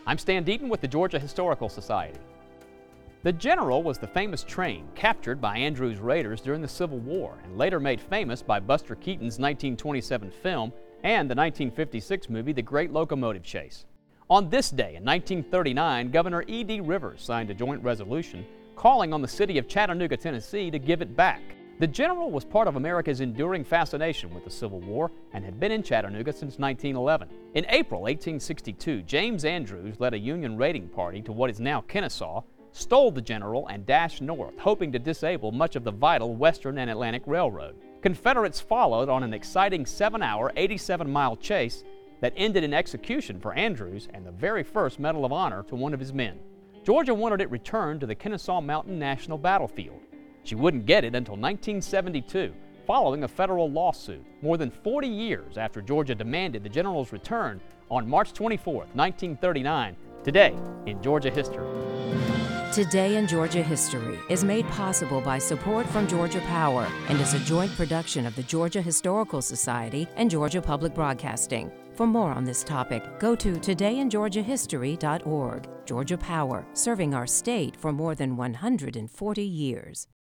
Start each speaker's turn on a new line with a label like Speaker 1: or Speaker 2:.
Speaker 1: I'm Stan Deaton with the Georgia Historical Society. The General was the famous train captured by Andrews raiders during the Civil War and later made famous by Buster Keaton's 1927 film and the 1956 movie The Great Locomotive Chase. On this day in 1939, Governor E.D. Rivers signed a joint resolution calling on the city of Chattanooga, Tennessee to give it back. The General was part of America's enduring fascination with the Civil War and had been in Chattanooga since 1911. In April 1862, James Andrews led a Union raiding party to what is now Kennesaw, stole the General, and dashed north, hoping to disable much of the vital Western and Atlantic Railroad. Confederates followed on an exciting 7-hour, 87-mile chase that ended in execution for Andrews and the very first Medal of Honor to one of his men. Georgia wanted it returned to the Kennesaw Mountain National Battlefield. She wouldn't get it until 1972, following a federal lawsuit, more than 40 years after Georgia demanded the General's return on March 24, 1939, today in Georgia History.
Speaker 2: Today in Georgia History is made possible by support from Georgia Power and is a joint production of the Georgia Historical Society and Georgia Public Broadcasting. For more on this topic, go to todayingeorgiahistory.org. Georgia Power, serving our state for more than 140 years.